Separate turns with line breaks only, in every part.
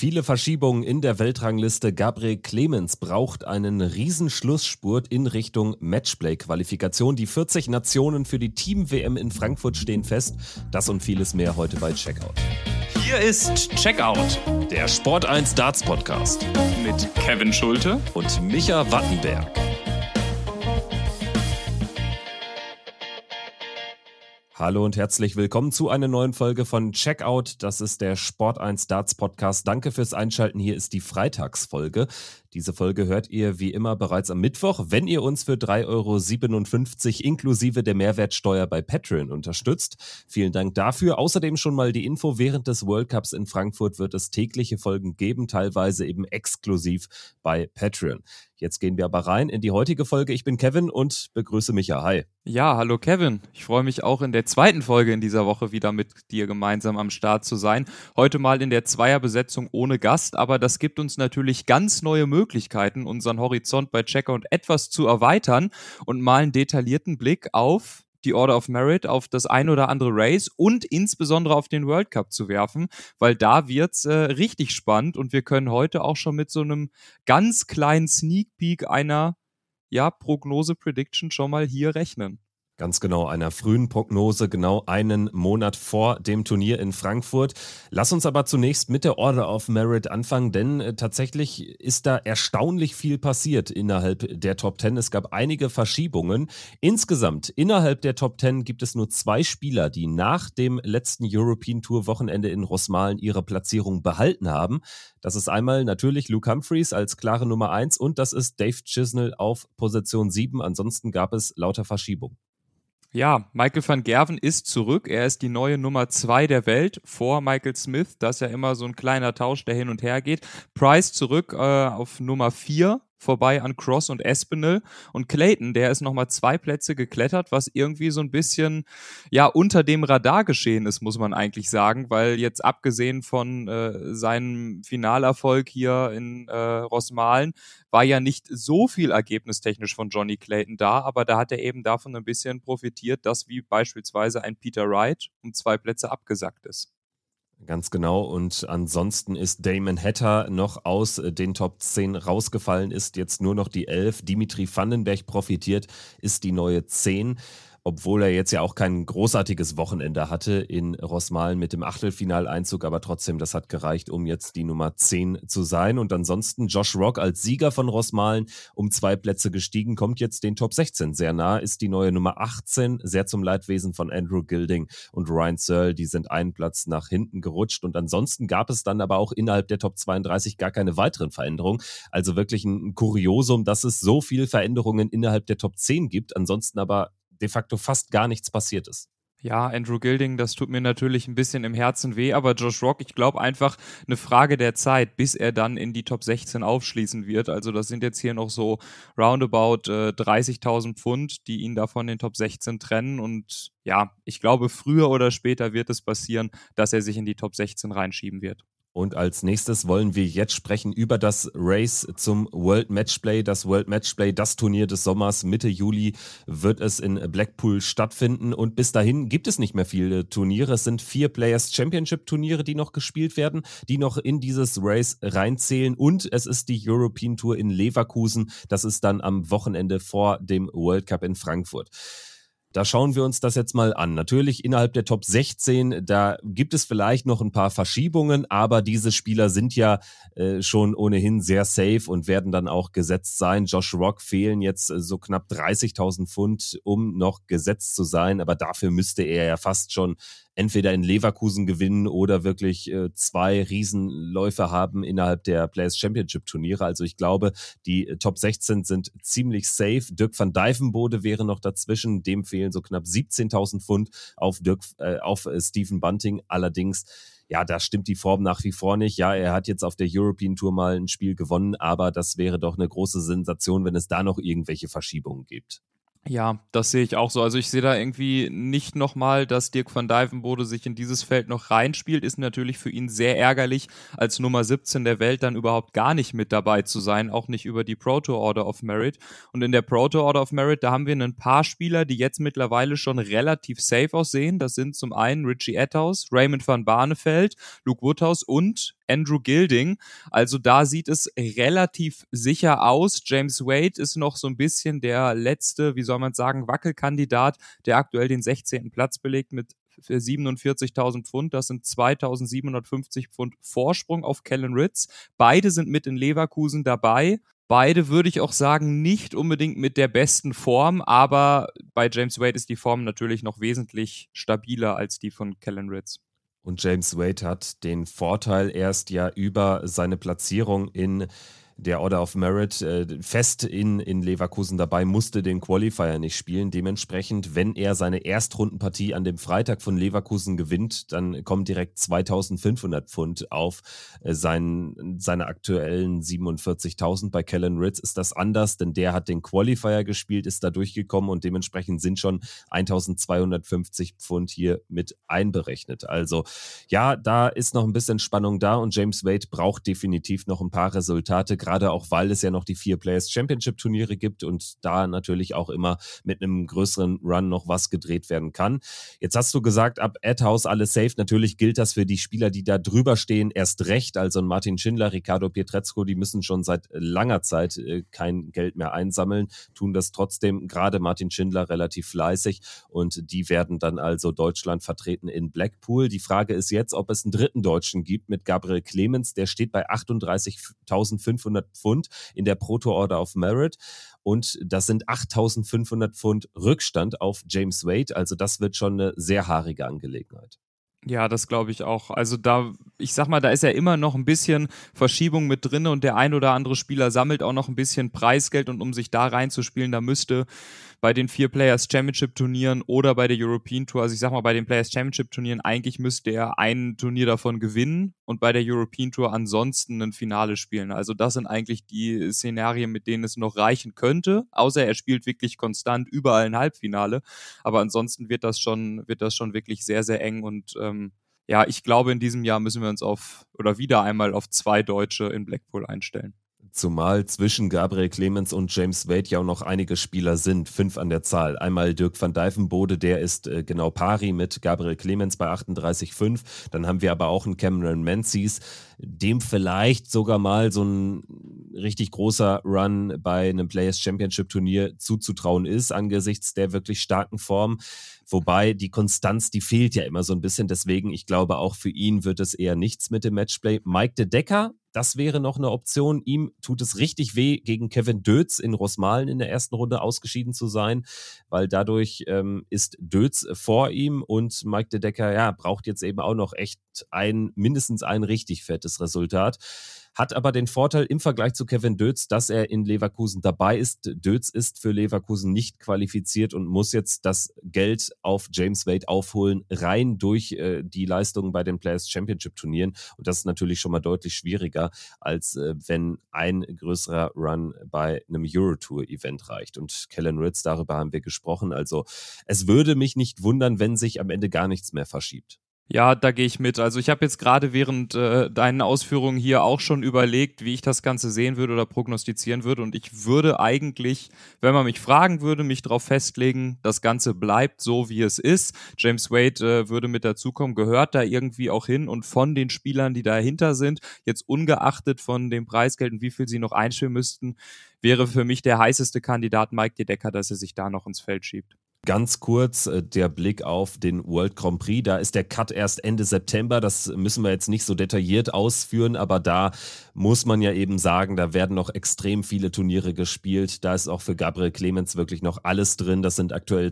Viele Verschiebungen in der Weltrangliste. Gabriel Clemens braucht einen Riesenschlussspurt in Richtung Matchplay-Qualifikation. Die 40 Nationen für die Team-WM in Frankfurt stehen fest. Das und vieles mehr heute bei Checkout.
Hier ist Checkout,
Der Sport 1 Darts Podcast
mit Kevin Schulte
und Micha Wattenberg. Hallo und herzlich willkommen zu einer neuen Folge von Checkout. Das ist der Sport 1 Darts Podcast. Danke fürs Einschalten. Hier ist die Freitagsfolge. Diese Folge hört ihr wie immer bereits am Mittwoch, wenn ihr uns für 3,57 € inklusive der Mehrwertsteuer bei Patreon unterstützt. Vielen Dank dafür. Außerdem schon mal die Info: Während des World Cups in Frankfurt wird es tägliche Folgen geben, teilweise eben exklusiv bei Patreon. Jetzt gehen wir aber rein in die heutige Folge. Ich bin Kevin und begrüße Micha. Hi.
Ja, hallo Kevin. Ich freue mich auch in der zweiten Folge in dieser Woche wieder mit dir gemeinsam am Start zu sein. Heute mal in der Zweierbesetzung ohne Gast, aber das gibt uns natürlich ganz neue Möglichkeiten, unseren Horizont bei Checkout etwas zu erweitern und mal einen detaillierten Blick auf die Order of Merit, auf das ein oder andere Race und insbesondere auf den World Cup zu werfen, weil da wird's richtig spannend und wir können heute auch schon mit so einem ganz kleinen Sneak Peek einer Prognose-Prediction schon mal hier rechnen.
Ganz genau, einer frühen Prognose, genau einen Monat vor dem Turnier in Frankfurt. Lass uns aber zunächst mit der Order of Merit anfangen, denn tatsächlich ist da erstaunlich viel passiert innerhalb der Top 10. Es gab einige Verschiebungen. Insgesamt innerhalb der Top 10 gibt es nur 2 Spieler, die nach dem letzten European Tour Wochenende in Rosmalen ihre Platzierung behalten haben. Das ist einmal natürlich Luke Humphries als klare Nummer 1 und das ist Dave Chisnell auf Position 7. Ansonsten gab es lauter Verschiebungen.
Ja, Michael van Gerwen ist zurück. Er ist die neue Nummer 2 der Welt vor Michael Smith. Das ist ja immer so ein kleiner Tausch, der hin und her geht. Price zurück auf Nummer 4. Vorbei an Cross und Espinel. Und Clayton, der ist nochmal 2 Plätze geklettert, was irgendwie so ein bisschen unter dem Radar geschehen ist, muss man eigentlich sagen, weil jetzt abgesehen von seinem Finalerfolg hier in Rosmalen war ja nicht so viel ergebnistechnisch von Johnny Clayton da, aber da hat er eben davon ein bisschen profitiert, dass wie beispielsweise ein Peter Wright um 2 Plätze abgesackt ist.
Ganz genau, und ansonsten ist Damon Hatter noch aus den Top 10 rausgefallen, ist jetzt nur noch die 11. Dimitri Vandenberg profitiert, ist die neue 10. Obwohl er jetzt ja auch kein großartiges Wochenende hatte in Rosmalen mit dem Achtelfinaleinzug, aber trotzdem, das hat gereicht, um jetzt die Nummer 10 zu sein. Und ansonsten Josh Rock als Sieger von Rosmalen um 2 Plätze gestiegen, kommt jetzt den Top 16 sehr nah, ist die neue Nummer 18, sehr zum Leidwesen von Andrew Gilding und Ryan Searle, die sind einen Platz nach hinten gerutscht. Und ansonsten gab es dann aber auch innerhalb der Top 32 gar keine weiteren Veränderungen. Also wirklich ein Kuriosum, dass es so viele Veränderungen innerhalb der Top 10 gibt, ansonsten aber de facto fast gar nichts passiert ist.
Ja, Andrew Gilding, das tut mir natürlich ein bisschen im Herzen weh, aber Josh Rock, ich glaube einfach eine Frage der Zeit, bis er dann in die Top 16 aufschließen wird. Also das sind jetzt hier noch so roundabout 30.000 Pfund, die ihn da von den Top 16 trennen und ja, ich glaube früher oder später wird es passieren, dass er sich in die Top 16 reinschieben wird.
Und als nächstes wollen wir jetzt sprechen über das Race zum World Matchplay. Das World Matchplay, das Turnier des Sommers. Mitte Juli wird es in Blackpool stattfinden. Und bis dahin gibt es nicht mehr viele Turniere. Es sind 4 Players Championship Turniere, die noch gespielt werden, die noch in dieses Race reinzählen. Und es ist die European Tour in Leverkusen. Das ist dann am Wochenende vor dem World Cup in Frankfurt. Da schauen wir uns das jetzt mal an. Natürlich innerhalb der Top 16, da gibt es vielleicht noch ein paar Verschiebungen, aber diese Spieler sind ja schon ohnehin sehr safe und werden dann auch gesetzt sein. Josh Rock fehlen jetzt so knapp 30.000 Pfund, um noch gesetzt zu sein, aber dafür müsste er ja fast schon entweder in Leverkusen gewinnen oder wirklich 2 Riesenläufe haben innerhalb der Players Championship Turniere. Also ich glaube, die Top 16 sind ziemlich safe. Dirk van Dijvenbode wäre noch dazwischen. Dem fehlen so knapp 17.000 Pfund auf Stephen Bunting. Allerdings, ja, da stimmt die Form nach wie vor nicht. Ja, er hat jetzt auf der European Tour mal ein Spiel gewonnen, aber das wäre doch eine große Sensation, wenn es da noch irgendwelche Verschiebungen gibt.
Ja, das sehe ich auch so. Also ich sehe da irgendwie nicht nochmal, dass Dirk van Dijvenbode sich in dieses Feld noch reinspielt. Ist natürlich für ihn sehr ärgerlich, als Nummer 17 der Welt dann überhaupt gar nicht mit dabei zu sein, auch nicht über die Pro Tour Order of Merit. Und in der Pro Tour Order of Merit, da haben wir ein paar Spieler, die jetzt mittlerweile schon relativ safe aussehen. Das sind zum einen Richie Etthaus, Raymond van Barneveld, Luke Woodhouse und Andrew Gilding. Also da sieht es relativ sicher aus. James Wade ist noch so ein bisschen der letzte, wie soll man sagen, Wackelkandidat, der aktuell den 16. Platz belegt mit 47.000 Pfund. Das sind 2.750 Pfund Vorsprung auf Kellen Ritz. Beide sind mit in Leverkusen dabei. Beide würde ich auch sagen, nicht unbedingt mit der besten Form, aber bei James Wade ist die Form natürlich noch wesentlich stabiler als die von Kellen Ritz.
Und James Wade hat den Vorteil, erst ja über seine Platzierung in der Order of Merit fest in Leverkusen dabei, musste den Qualifier nicht spielen. Dementsprechend, wenn er seine Erstrundenpartie an dem Freitag von Leverkusen gewinnt, dann kommen direkt 2.500 Pfund auf seine aktuellen 47.000. Bei Kellen Ritz ist das anders, denn der hat den Qualifier gespielt, ist da durchgekommen und dementsprechend sind schon 1.250 Pfund hier mit einberechnet. Also ja, da ist noch ein bisschen Spannung da und James Wade braucht definitiv noch ein paar Resultate, gerade auch, weil es ja noch die 4 Players Championship Turniere gibt und da natürlich auch immer mit einem größeren Run noch was gedreht werden kann. Jetzt hast du gesagt, ab Adhouse alles safe. Natürlich gilt das für die Spieler, die da drüber stehen, erst recht. Also ein Martin Schindler, Riccardo Pietrezco, die müssen schon seit langer Zeit kein Geld mehr einsammeln, tun das trotzdem, gerade Martin Schindler, relativ fleißig und die werden dann also Deutschland vertreten in Blackpool. Die Frage ist jetzt, ob es einen dritten Deutschen gibt mit Gabriel Clemens, der steht bei 38.500 Pfund in der Proto Order of Merit und das sind 8.500 Pfund Rückstand auf James Wade, also das wird schon eine sehr haarige Angelegenheit.
Ja, das glaube ich auch. Also da, ich sag mal, da ist ja immer noch ein bisschen Verschiebung mit drin und der ein oder andere Spieler sammelt auch noch ein bisschen Preisgeld und um sich da reinzuspielen, da müsste bei den 4 Players Championship Turnieren oder bei der European Tour, also ich sag mal, bei den Players Championship Turnieren, eigentlich müsste er ein Turnier davon gewinnen und bei der European Tour ansonsten ein Finale spielen. Also das sind eigentlich die Szenarien, mit denen es noch reichen könnte, außer er spielt wirklich konstant überall ein Halbfinale. Aber ansonsten wird das schon wirklich sehr, sehr eng und ja, ich glaube, in diesem Jahr müssen wir uns wieder einmal auf 2 Deutsche in Blackpool einstellen.
Zumal zwischen Gabriel Clemens und James Wade ja auch noch einige Spieler sind, 5 an der Zahl. Einmal Dirk van Dijvenbode, der ist genau pari mit Gabriel Clemens bei 38,5. Dann haben wir aber auch einen Cameron Menzies, dem vielleicht sogar mal so ein richtig großer Run bei einem Players Championship Turnier zuzutrauen ist, angesichts der wirklich starken Form. Wobei die Konstanz, die fehlt ja immer so ein bisschen. Deswegen, ich glaube, auch für ihn wird es eher nichts mit dem Matchplay. Mike de Decker, das wäre noch eine Option. Ihm tut es richtig weh, gegen Kevin Dötz in Rosmalen in der ersten Runde ausgeschieden zu sein, weil dadurch ist Dötz vor ihm und Mike de Decker, ja, braucht jetzt eben auch noch echt mindestens ein richtig fettes Resultat. Hat aber den Vorteil im Vergleich zu Kevin Dötz, dass er in Leverkusen dabei ist. Dötz ist für Leverkusen nicht qualifiziert und muss jetzt das Geld auf James Wade aufholen, rein durch die Leistungen bei den Players Championship Turnieren. Und das ist natürlich schon mal deutlich schwieriger, als wenn ein größerer Run bei einem Eurotour-Event reicht. Und Kellen Ritz, darüber haben wir gesprochen. Also es würde mich nicht wundern, wenn sich am Ende gar nichts mehr verschiebt.
Ja, da gehe ich mit. Also ich habe jetzt gerade während deinen Ausführungen hier auch schon überlegt, wie ich das Ganze sehen würde oder prognostizieren würde. Und ich würde eigentlich, wenn man mich fragen würde, mich darauf festlegen, das Ganze bleibt so, wie es ist. James Wade würde mit dazukommen, gehört da irgendwie auch hin. Und von den Spielern, die dahinter sind, jetzt ungeachtet von dem Preisgeld und wie viel sie noch einspielen müssten, wäre für mich der heißeste Kandidat Mike de Decker, dass er sich da noch ins Feld schiebt.
Ganz kurz der Blick auf den World Grand Prix. Da ist der Cut erst Ende September. Das müssen wir jetzt nicht so detailliert ausführen, aber da muss man ja eben sagen, da werden noch extrem viele Turniere gespielt. Da ist auch für Gabriel Clemens wirklich noch alles drin. Das sind aktuell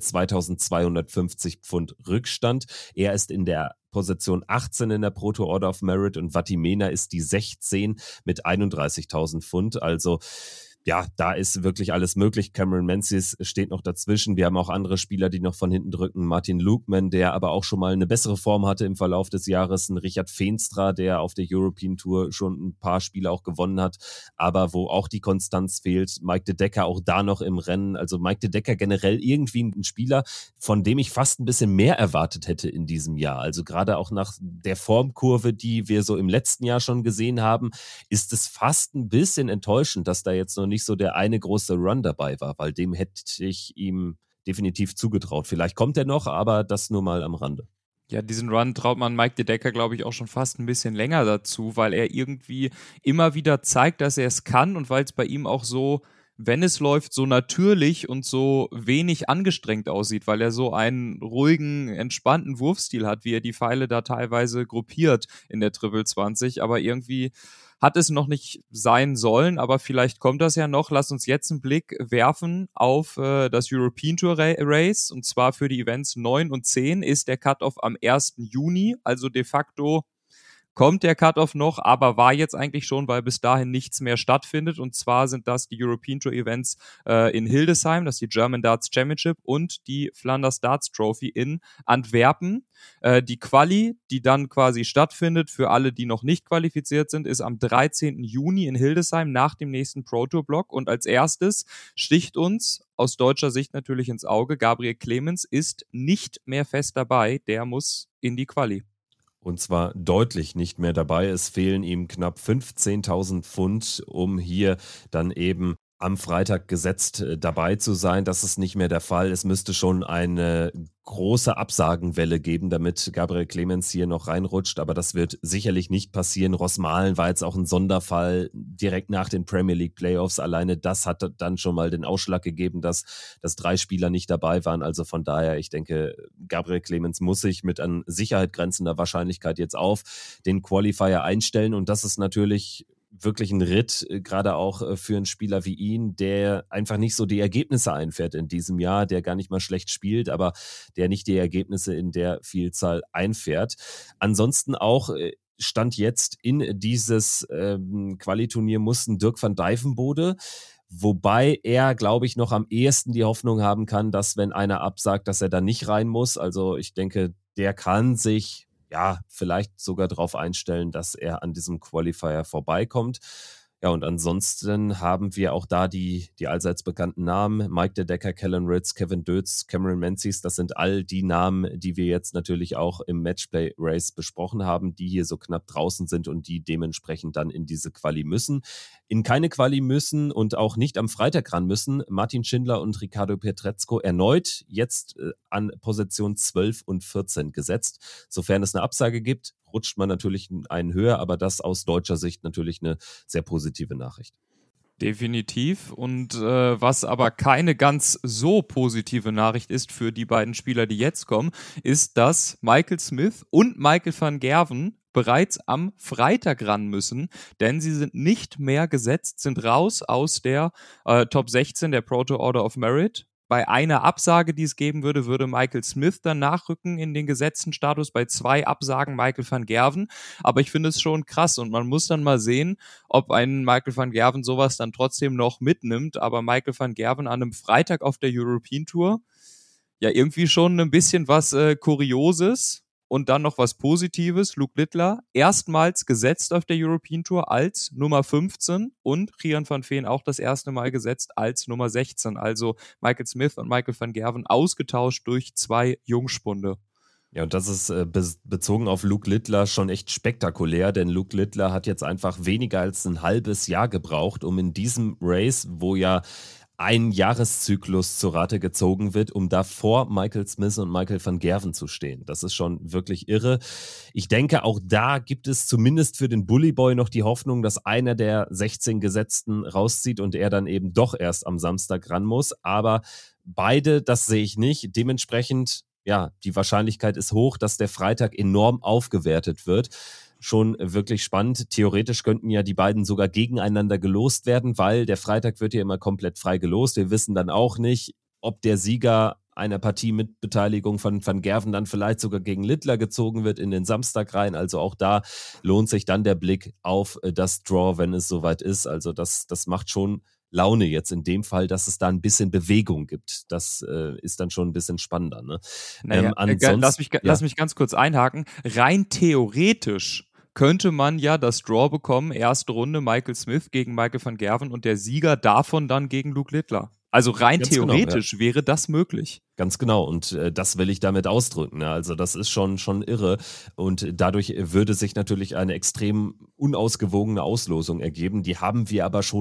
2.250 Pfund Rückstand. Er ist in der Position 18 in der Proto Order of Merit und Vatimena ist die 16 mit 31.000 Pfund. Also ja, da ist wirklich alles möglich. Cameron Menzies steht noch dazwischen. Wir haben auch andere Spieler, die noch von hinten drücken. Martin Lukman, der aber auch schon mal eine bessere Form hatte im Verlauf des Jahres. Ein Richard Feenstra, der auf der European Tour schon ein paar Spiele auch gewonnen hat, aber wo auch die Konstanz fehlt. Mike de Decker auch da noch im Rennen. Also Mike de Decker generell irgendwie ein Spieler, von dem ich fast ein bisschen mehr erwartet hätte in diesem Jahr. Also gerade auch nach der Formkurve, die wir so im letzten Jahr schon gesehen haben, ist es fast ein bisschen enttäuschend, dass da jetzt noch nicht so der eine große Run dabei war, weil dem hätte ich ihm definitiv zugetraut. Vielleicht kommt er noch, aber das nur mal am Rande.
Ja, diesen Run traut man Mike De Decker, glaube ich, auch schon fast ein bisschen länger dazu, weil er irgendwie immer wieder zeigt, dass er es kann und weil es bei ihm auch so, wenn es läuft, so natürlich und so wenig angestrengt aussieht, weil er so einen ruhigen, entspannten Wurfstil hat, wie er die Pfeile da teilweise gruppiert in der Triple 20, aber irgendwie hat es noch nicht sein sollen, aber vielleicht kommt das ja noch. Lass uns jetzt einen Blick werfen auf das European Tour Race, und zwar für die Events 9 und 10 ist der Cut-Off am 1. Juni, also de facto kommt der Cut-Off noch, aber war jetzt eigentlich schon, weil bis dahin nichts mehr stattfindet. Und zwar sind das die European Tour Events in Hildesheim, das ist die German Darts Championship, und die Flanders Darts Trophy in Antwerpen. Die Quali, die dann quasi stattfindet für alle, die noch nicht qualifiziert sind, ist am 13. Juni in Hildesheim nach dem nächsten Pro Tour Block. Und als erstes sticht uns aus deutscher Sicht natürlich ins Auge, Gabriel Clemens ist nicht mehr fest dabei, der muss in die Quali.
Und zwar deutlich nicht mehr dabei. Es fehlen ihm knapp 15.000 Pfund, um hier dann eben am Freitag gesetzt dabei zu sein. Das ist nicht mehr der Fall. Es müsste schon eine große Absagenwelle geben, damit Gabriel Clemens hier noch reinrutscht. Aber das wird sicherlich nicht passieren. Ross Malen war jetzt auch ein Sonderfall direkt nach den Premier League Playoffs. Alleine das hat dann schon mal den Ausschlag gegeben, dass 3 Spieler nicht dabei waren. Also von daher, ich denke, Gabriel Clemens muss sich mit an Sicherheit grenzender Wahrscheinlichkeit jetzt auf den Qualifier einstellen. Und das ist natürlich wirklich ein Ritt, gerade auch für einen Spieler wie ihn, der einfach nicht so die Ergebnisse einfährt in diesem Jahr, der gar nicht mal schlecht spielt, aber der nicht die Ergebnisse in der Vielzahl einfährt. Ansonsten auch Stand jetzt in dieses Qualiturnier mussten Dirk van Dijvenbode, wobei er, glaube ich, noch am ehesten die Hoffnung haben kann, dass wenn einer absagt, dass er da nicht rein muss. Also ich denke, der kann sich vielleicht sogar darauf einstellen, dass er an diesem Qualifier vorbeikommt. Ja, und ansonsten haben wir auch da die allseits bekannten Namen. Mike De Decker, Callan Ritz, Kevin Dötz, Cameron Menzies. Das sind all die Namen, die wir jetzt natürlich auch im Matchplay-Race besprochen haben, die hier so knapp draußen sind und die dementsprechend dann in diese Quali müssen. In keine Quali müssen und auch nicht am Freitag ran müssen Martin Schindler und Ricardo Pietrezco erneut jetzt an Position 12 und 14 gesetzt. Sofern es eine Absage gibt, rutscht man natürlich einen höher, aber das aus deutscher Sicht natürlich eine sehr positive Nachricht.
Definitiv. Und was aber keine ganz so positive Nachricht ist für die beiden Spieler, die jetzt kommen, ist, dass Michael Smith und Michael van Gerwen bereits am Freitag ran müssen, denn sie sind nicht mehr gesetzt, sind raus aus der Top 16 der Pro Tour Order of Merit. Bei einer Absage, die es geben würde, würde Michael Smith dann nachrücken in den gesetzten Status. Bei 2 Absagen Michael van Gerwen. Aber ich finde es schon krass und man muss dann mal sehen, ob ein Michael van Gerwen sowas dann trotzdem noch mitnimmt. Aber Michael van Gerwen an einem Freitag auf der European Tour, ja irgendwie schon ein bisschen was Kurioses. Und dann noch was Positives, Luke Littler, erstmals gesetzt auf der European Tour als Nummer 15 und Gian van Veen auch das erste Mal gesetzt als Nummer 16. Also Michael Smith und Michael van Gerwen ausgetauscht durch 2 Jungspunde.
Ja, und das ist bezogen auf Luke Littler schon echt spektakulär, denn Luke Littler hat jetzt einfach weniger als ein halbes Jahr gebraucht, um in diesem Race, wo ja ein Jahreszyklus zur Rate gezogen wird, um da vor Michael Smith und Michael van Gerwen zu stehen. Das ist schon wirklich irre. Ich denke, auch da gibt es zumindest für den Bully Boy noch die Hoffnung, dass einer der 16 Gesetzten rauszieht und er dann eben doch erst am Samstag ran muss. Aber beide, das sehe ich nicht. Dementsprechend, ja, die Wahrscheinlichkeit ist hoch, dass der Freitag enorm aufgewertet wird. Schon wirklich spannend. Theoretisch könnten ja die beiden sogar gegeneinander gelost werden, weil der Freitag wird ja immer komplett frei gelost. Wir wissen dann auch nicht, ob der Sieger einer Partie mit Beteiligung von Van Gerwen dann vielleicht sogar gegen Littler gezogen wird in den Samstag rein. Also auch da lohnt sich dann der Blick auf das Draw, wenn es soweit ist. Also das macht schon Laune jetzt in dem Fall, dass es da ein bisschen Bewegung gibt. Das ist dann schon ein bisschen spannender. Ne?
Naja, lass mich ganz kurz einhaken. Rein theoretisch könnte man ja das Draw bekommen, erste Runde Michael Smith gegen Michael van Gerwen und der Sieger davon dann gegen Luke Littler. Also rein ganz theoretisch genau, ja. Wäre das möglich.
Ganz genau und das will ich damit ausdrücken. Ne? Also das ist schon irre und dadurch würde sich natürlich eine extrem unausgewogene Auslosung ergeben. Die haben wir aber schon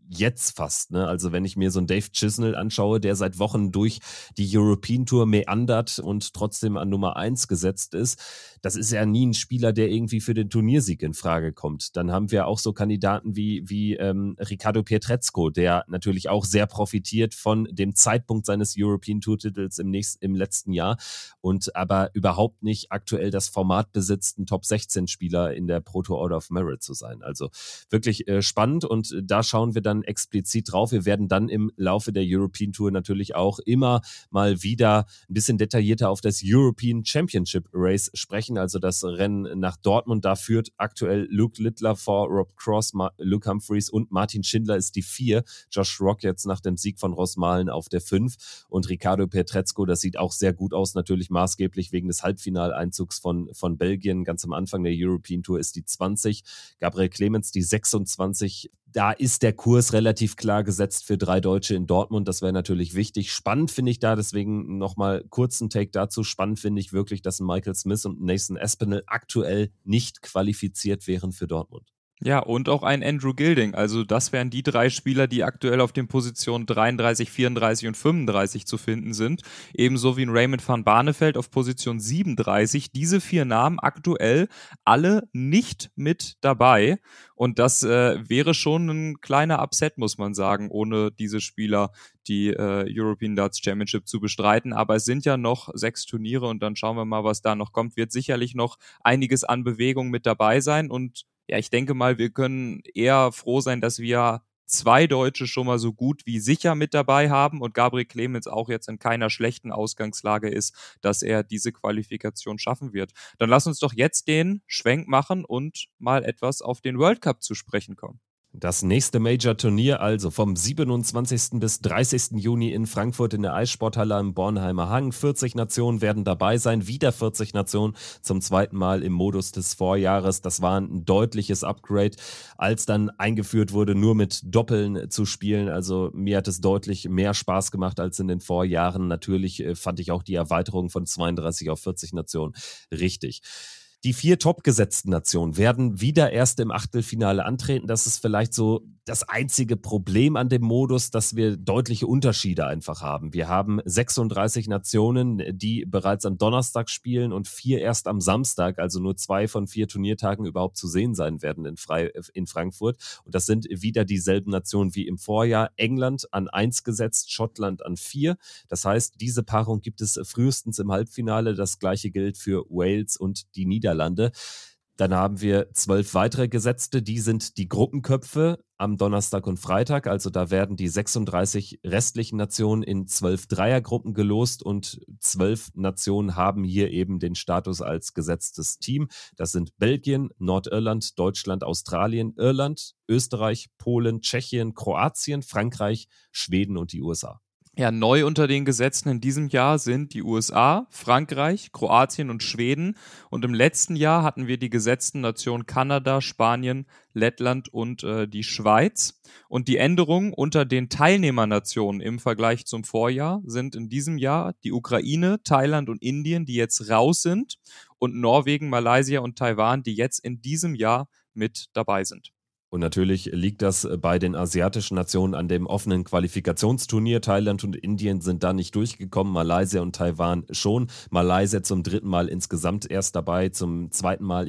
jetzt fast, ne? Also wenn ich mir so einen Dave Chisnell anschaue, der seit Wochen durch die European Tour meandert und trotzdem an Nummer 1 gesetzt ist, das ist ja nie ein Spieler, der irgendwie für den Turniersieg in Frage kommt. Dann haben wir auch so Kandidaten wie Riccardo Pietrezco, der natürlich auch sehr profitiert von dem Zeitpunkt seines European Tour Titels im letzten Jahr und aber überhaupt nicht aktuell das Format besitzt, ein Top-16-Spieler in der Pro Tour Order of Merit zu sein. Also wirklich spannend und da schauen wir dann explizit drauf. Wir werden dann im Laufe der European Tour natürlich auch immer mal wieder ein bisschen detaillierter auf das European Championship Race sprechen, also das Rennen nach Dortmund. Da führt aktuell Luke Littler vor Rob Cross, Luke Humphreys und Martin Schindler ist die 4. Josh Rock jetzt nach dem Sieg von Rosmalen auf der 5 und Riccardo Pietrezco, das sieht auch sehr gut aus, natürlich maßgeblich wegen des Halbfinaleinzugs von Belgien. Ganz am Anfang der European Tour ist die 20. Gabriel Clemens die 26. Da ist der Kurs relativ klar gesetzt für 3 Deutsche in Dortmund. Das wäre natürlich wichtig. Spannend finde ich da, deswegen nochmal kurzen Take dazu. Spannend finde ich wirklich, dass ein Michael Smith und Nathan Aspinall aktuell nicht qualifiziert wären für Dortmund.
Ja, und auch ein Andrew Gilding. Also das wären die 3 Spieler, die aktuell auf den Positionen 33, 34 und 35 zu finden sind. Ebenso wie ein Raymond van Barneveld auf Position 37. Diese 4 Namen aktuell alle nicht mit dabei. Und das wäre schon ein kleiner Upset, muss man sagen, ohne diese Spieler die European Darts Championship zu bestreiten. Aber es sind ja noch 6 Turniere und dann schauen wir mal, was da noch kommt. Wird sicherlich noch einiges an Bewegung mit dabei sein und ja, ich denke mal, wir können eher froh sein, dass wir 2 Deutsche schon mal so gut wie sicher mit dabei haben und Gabriel Clemens auch jetzt in keiner schlechten Ausgangslage ist, dass er diese Qualifikation schaffen wird. Dann lass uns doch jetzt den Schwenk machen und mal etwas auf den World Cup zu sprechen kommen.
Das nächste Major-Turnier also vom 27. bis 30. Juni in Frankfurt in der Eissporthalle am Bornheimer Hang. 40 Nationen werden dabei sein, wieder 40 Nationen zum zweiten Mal im Modus des Vorjahres. Das war ein deutliches Upgrade, als dann eingeführt wurde, nur mit Doppeln zu spielen. Also mir hat es deutlich mehr Spaß gemacht als in den Vorjahren. Natürlich fand ich auch die Erweiterung von 32 auf 40 Nationen richtig. Die 4 topgesetzten Nationen werden wieder erst im Achtelfinale antreten. Das ist vielleicht so das einzige Problem an dem Modus, dass wir deutliche Unterschiede einfach haben. Wir haben 36 Nationen, die bereits am Donnerstag spielen und 4 erst am Samstag, also nur 2 von 4 Turniertagen überhaupt zu sehen sein werden in Frankfurt. Und das sind wieder dieselben Nationen wie im Vorjahr. England an 1 gesetzt, Schottland an 4. Das heißt, diese Paarung gibt es frühestens im Halbfinale. Das gleiche gilt für Wales und die Niederlande. Dann haben wir 12 weitere Gesetzte, die sind die Gruppenköpfe am Donnerstag und Freitag. Also da werden die 36 restlichen Nationen in 12 Dreiergruppen gelost und 12 Nationen haben hier eben den Status als gesetztes Team. Das sind Belgien, Nordirland, Deutschland, Australien, Irland, Österreich, Polen, Tschechien, Kroatien, Frankreich, Schweden und die USA.
Ja, neu unter den Gesetzen in diesem Jahr sind die USA, Frankreich, Kroatien und Schweden. Und im letzten Jahr hatten wir die gesetzten Nationen Kanada, Spanien, Lettland und die Schweiz. Und die Änderungen unter den Teilnehmernationen im Vergleich zum Vorjahr sind in diesem Jahr die Ukraine, Thailand und Indien, die jetzt raus sind. Und Norwegen, Malaysia und Taiwan, die jetzt in diesem Jahr mit dabei sind.
Und natürlich liegt das bei den asiatischen Nationen an dem offenen Qualifikationsturnier. Thailand und Indien sind da nicht durchgekommen, Malaysia und Taiwan schon. Malaysia zum 3. Mal insgesamt erst dabei, zum 2. Mal,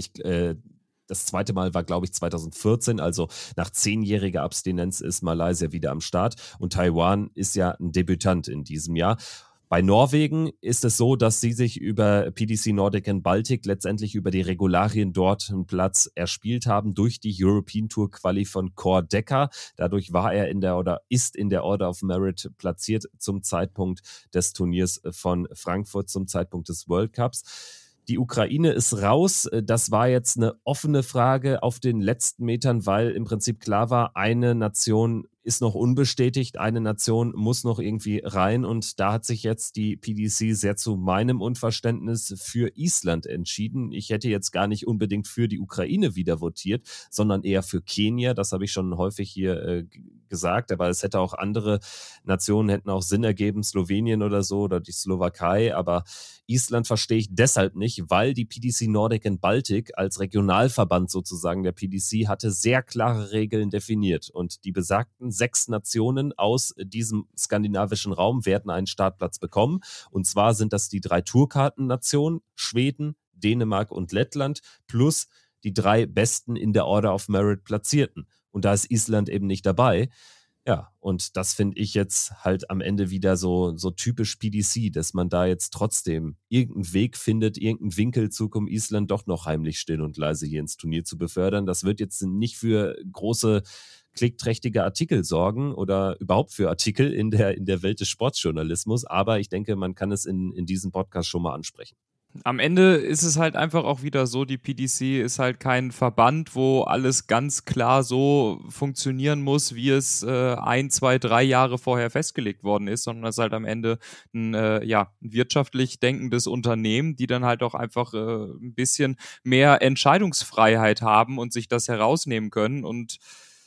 das 2. Mal war, glaube ich, 2014, also nach 10-jähriger Abstinenz ist Malaysia wieder am Start. Und Taiwan ist ja ein Debütant in diesem Jahr. Bei Norwegen ist es so, dass sie sich über PDC Nordic and Baltic letztendlich über die Regularien dort einen Platz erspielt haben durch die European Tour Quali von Core Decker. Dadurch war er ist in der Order of Merit platziert zum Zeitpunkt des Turniers von Frankfurt, zum Zeitpunkt des World Cups. Die Ukraine ist raus. Das war jetzt eine offene Frage auf den letzten Metern, weil im Prinzip klar war, eine Nation ist noch unbestätigt, eine Nation muss noch irgendwie rein und da hat sich jetzt die PDC sehr zu meinem Unverständnis für Island entschieden. Ich hätte jetzt gar nicht unbedingt für die Ukraine wieder votiert, sondern eher für Kenia. Das habe ich schon häufig hier gesagt, aber es hätte auch andere Nationen hätten auch Sinn ergeben, Slowenien oder so oder die Slowakei, aber Island verstehe ich deshalb nicht, weil die PDC Nordic and Baltic als Regionalverband sozusagen der PDC hatte sehr klare Regeln definiert und die besagten 6 Nationen aus diesem skandinavischen Raum werden einen Startplatz bekommen. Und zwar sind das die 3 Tourkartennationen, Schweden, Dänemark und Lettland, plus die 3 besten in der Order of Merit Platzierten. Und da ist Island eben nicht dabei. Ja, und das finde ich jetzt halt am Ende wieder so typisch PDC, dass man da jetzt trotzdem irgendeinen Weg findet, irgendeinen Winkelzug, um Island doch noch heimlich still und leise hier ins Turnier zu befördern. Das wird jetzt nicht für große, klickträchtige Artikel sorgen oder überhaupt für Artikel in der Welt des Sportjournalismus, aber ich denke, man kann es in diesem Podcast schon mal ansprechen.
Am Ende ist es halt einfach auch wieder so, die PDC ist halt kein Verband, wo alles ganz klar so funktionieren muss, wie es 1, 2, 3 Jahre vorher festgelegt worden ist, sondern es ist halt am Ende ein wirtschaftlich denkendes Unternehmen, die dann halt auch einfach ein bisschen mehr Entscheidungsfreiheit haben und sich das herausnehmen können. Und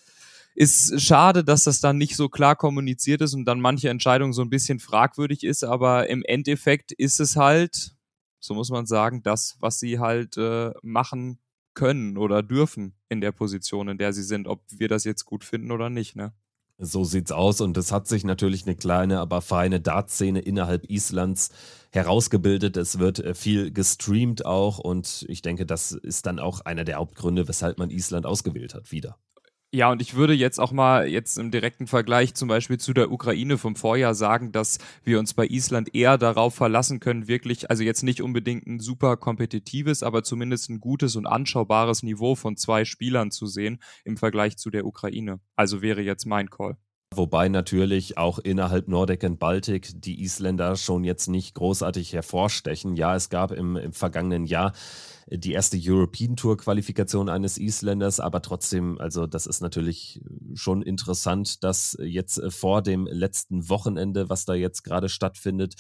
ist schade, dass das dann nicht so klar kommuniziert ist und dann manche Entscheidungen so ein bisschen fragwürdig ist, aber im Endeffekt ist es halt, so muss man sagen, das, was sie halt machen können oder dürfen in der Position, in der sie sind, ob wir das jetzt gut finden oder nicht, ne?
So sieht's aus und es hat sich natürlich eine kleine, aber feine Dartszene innerhalb Islands herausgebildet. Es wird viel gestreamt auch und ich denke, das ist dann auch einer der Hauptgründe, weshalb man Island ausgewählt hat, wieder.
Ja, und ich würde jetzt auch mal jetzt im direkten Vergleich zum Beispiel zu der Ukraine vom Vorjahr sagen, dass wir uns bei Island eher darauf verlassen können, wirklich, also jetzt nicht unbedingt ein super kompetitives, aber zumindest ein gutes und anschaubares Niveau von 2 Spielern zu sehen im Vergleich zu der Ukraine. Also wäre jetzt mein Call.
Wobei natürlich auch innerhalb Nordic and Baltic die Isländer schon jetzt nicht großartig hervorstechen. Ja, es gab im vergangenen Jahr die erste European Tour Qualifikation eines Isländers, aber trotzdem, also das ist natürlich schon interessant, dass jetzt vor dem letzten Wochenende, was da jetzt gerade stattfindet,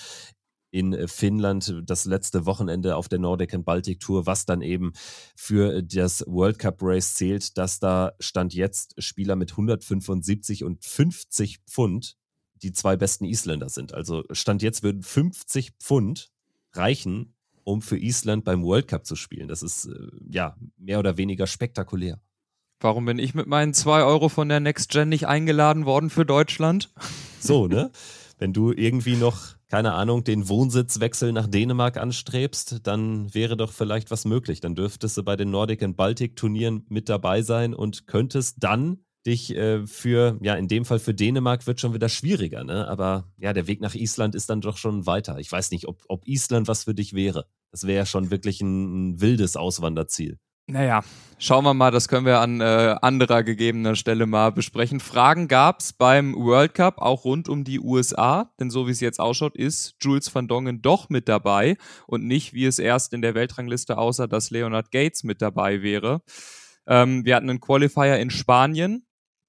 in Finnland, das letzte Wochenende auf der Nordic and Baltic Tour, was dann eben für das World Cup Race zählt, dass da Stand jetzt Spieler mit 175 und 50 Pfund die 2 besten Isländer sind. Also Stand jetzt würden 50 Pfund reichen, um für Island beim World Cup zu spielen. Das ist mehr oder weniger spektakulär.
Warum bin ich mit meinen 2 Euro von der Next Gen nicht eingeladen worden für Deutschland?
So, ne? Wenn du irgendwie noch, keine Ahnung, den Wohnsitzwechsel nach Dänemark anstrebst, dann wäre doch vielleicht was möglich. Dann dürftest du bei den Nordic and Baltic Turnieren mit dabei sein und könntest dann dich in dem Fall für Dänemark wird schon wieder schwieriger, ne? Aber ja, der Weg nach Island ist dann doch schon weiter. Ich weiß nicht, ob Island was für dich wäre. Das wäre ja schon wirklich ein wildes Auswanderziel.
Naja, schauen wir mal, das können wir an anderer gegebener Stelle mal besprechen. Fragen gab es beim World Cup auch rund um die USA, denn so wie es jetzt ausschaut, ist Jules van Dongen doch mit dabei und nicht, wie es erst in der Weltrangliste aussah, dass Leonard Gates mit dabei wäre. Wir hatten einen Qualifier in Spanien,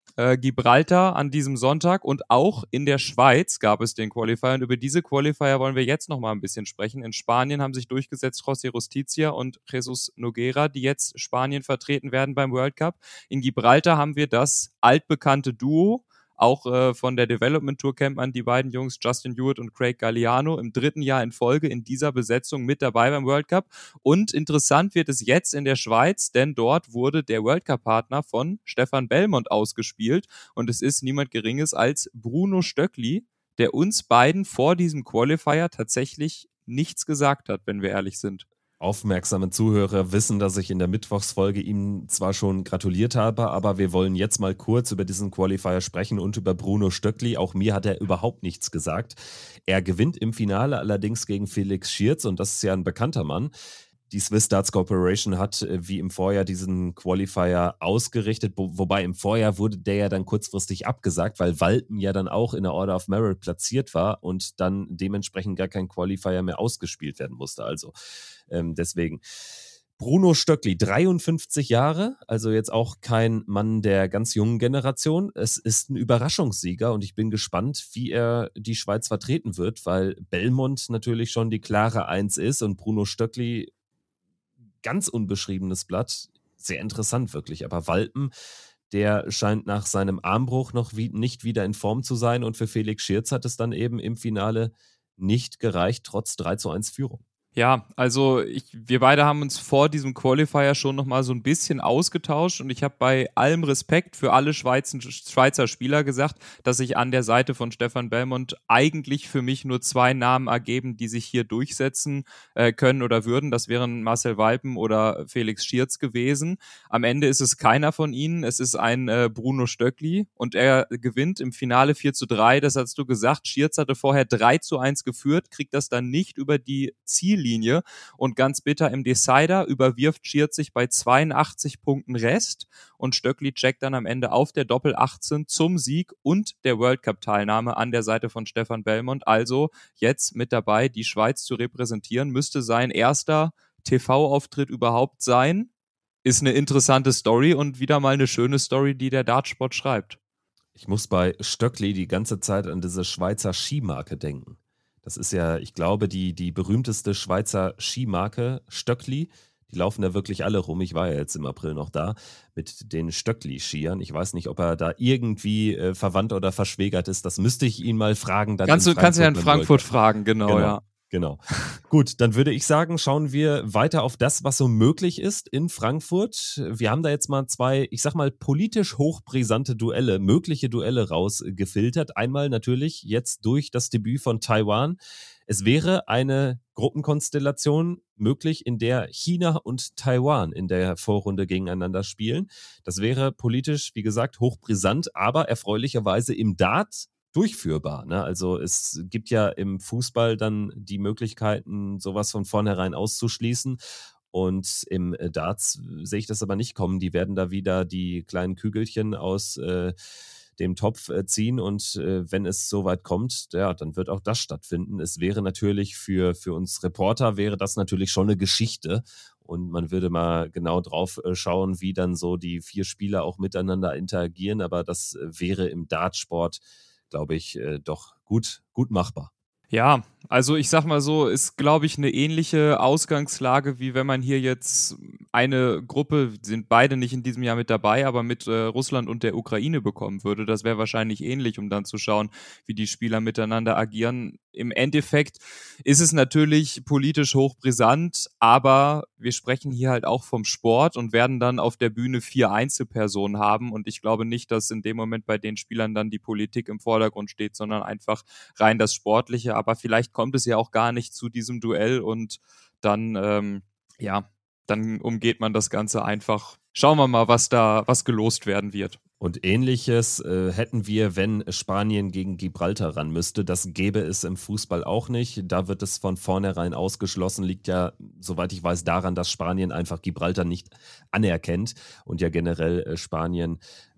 Gibraltar an diesem Sonntag und auch in der Schweiz gab es den Qualifier und über diese Qualifier wollen wir jetzt noch mal ein bisschen sprechen. In Spanien haben sich durchgesetzt José Rustizia und Jesus Nogueira, die jetzt Spanien vertreten werden beim World Cup. In Gibraltar haben wir das altbekannte Duo, auch von der Development Tour kennt man die beiden Jungs, Justin Hewitt und Craig Galliano, im 3. Jahr in Folge in dieser Besetzung mit dabei beim World Cup. Und interessant wird es jetzt in der Schweiz, denn dort wurde der World Cup-Partner von Stefan Belmont ausgespielt. Und es ist niemand Geringes als Bruno Stöckli, der uns beiden vor diesem Qualifier tatsächlich nichts gesagt hat, wenn wir ehrlich sind.
Aufmerksame Zuhörer wissen, dass ich in der Mittwochsfolge ihm zwar schon gratuliert habe, aber wir wollen jetzt mal kurz über diesen Qualifier sprechen und über Bruno Stöckli. Auch mir hat er überhaupt nichts gesagt. Er gewinnt im Finale allerdings gegen Felix Schierz und das ist ja ein bekannter Mann. Die Swiss Darts Corporation hat wie im Vorjahr diesen Qualifier ausgerichtet, wobei im Vorjahr wurde der ja dann kurzfristig abgesagt, weil Walten ja dann auch in der Order of Merit platziert war und dann dementsprechend gar kein Qualifier mehr ausgespielt werden musste. Also deswegen. Bruno Stöckli, 53 Jahre, also jetzt auch kein Mann der ganz jungen Generation. Es ist ein Überraschungssieger und ich bin gespannt, wie er die Schweiz vertreten wird, weil Belmont natürlich schon die klare Eins ist und Bruno Stöckli ganz unbeschriebenes Blatt. Sehr interessant wirklich. Aber Walpen, der scheint nach seinem Armbruch noch nicht wieder in Form zu sein. Und für Felix Schierz hat es dann eben im Finale nicht gereicht, trotz 3:1 Führung.
Ja, also wir beide haben uns vor diesem Qualifier schon nochmal so ein bisschen ausgetauscht und ich habe bei allem Respekt für alle Schweizer Spieler gesagt, dass sich an der Seite von Stefan Belmont eigentlich für mich nur 2 Namen ergeben, die sich hier durchsetzen können oder würden. Das wären Marcel Walpen oder Felix Schierz gewesen. Am Ende ist es keiner von ihnen. Es ist ein Bruno Stöckli und er gewinnt im Finale 4:3. Das hast du gesagt. Schierz hatte vorher 3:1 geführt, kriegt das dann nicht über die Ziellinie und ganz bitter im Decider überwirft Schierz sich bei 82 Punkten Rest und Stöckli checkt dann am Ende auf der Doppel 18 zum Sieg und der World Cup Teilnahme an der Seite von Stefan Belmont. Also jetzt mit dabei, die Schweiz zu repräsentieren, müsste sein erster TV-Auftritt überhaupt sein. Ist eine interessante Story und wieder mal eine schöne Story, die der Dartsport schreibt.
Ich muss bei Stöckli die ganze Zeit an diese Schweizer Skimarke denken. Das ist ja, ich glaube, die berühmteste Schweizer Skimarke, Stöckli. Die laufen da wirklich alle rum. Ich war ja jetzt im April noch da mit den Stöckli-Skiern. Ich weiß nicht, ob er da irgendwie verwandt oder verschwägert ist. Das müsste ich ihn mal fragen. Dann
Kannst du ja in Frankfurt fragen, genau, ja.
Genau. Gut, dann würde ich sagen, schauen wir weiter auf das, was so möglich ist in Frankfurt. Wir haben da jetzt mal 2, ich sag mal, politisch hochbrisante Duelle, mögliche Duelle rausgefiltert. Einmal natürlich jetzt durch das Debüt von Taiwan. Es wäre eine Gruppenkonstellation möglich, in der China und Taiwan in der Vorrunde gegeneinander spielen. Das wäre politisch, wie gesagt, hochbrisant, aber erfreulicherweise im Dart durchführbar. Ne? Also es gibt ja im Fußball dann die Möglichkeiten, sowas von vornherein auszuschließen. Und im Darts sehe ich das aber nicht kommen. Die werden da wieder die kleinen Kügelchen aus dem Topf ziehen und wenn es soweit kommt, ja, dann wird auch das stattfinden. Es wäre natürlich für uns Reporter, wäre das natürlich schon eine Geschichte und man würde mal genau drauf schauen, wie dann so die 4 Spieler auch miteinander interagieren, aber das wäre im Dartsport, glaube ich, doch gut machbar.
Ja, also ich sag mal so, ist, glaube ich, eine ähnliche Ausgangslage, wie wenn man hier jetzt eine Gruppe, sind beide nicht in diesem Jahr mit dabei, aber mit Russland und der Ukraine bekommen würde. Das wäre wahrscheinlich ähnlich, um dann zu schauen, wie die Spieler miteinander agieren. Im Endeffekt ist es natürlich politisch hochbrisant, aber wir sprechen hier halt auch vom Sport und werden dann auf der Bühne 4 Einzelpersonen haben und ich glaube nicht, dass in dem Moment bei den Spielern dann die Politik im Vordergrund steht, sondern einfach rein das Sportliche, aber vielleicht kommt es ja auch gar nicht zu diesem Duell und dann, dann umgeht man das Ganze einfach. Schauen wir mal, was gelost werden wird.
Und Ähnliches hätten wir, wenn Spanien gegen Gibraltar ran müsste. Das gäbe es im Fußball auch nicht. Da wird es von vornherein ausgeschlossen. Liegt ja, soweit ich weiß, daran, dass Spanien einfach Gibraltar nicht anerkennt und ja generell Spanien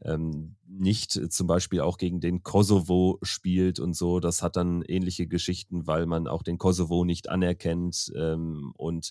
nicht zum Beispiel auch gegen den Kosovo spielt und so. Das hat dann ähnliche Geschichten, weil man auch den Kosovo nicht anerkennt und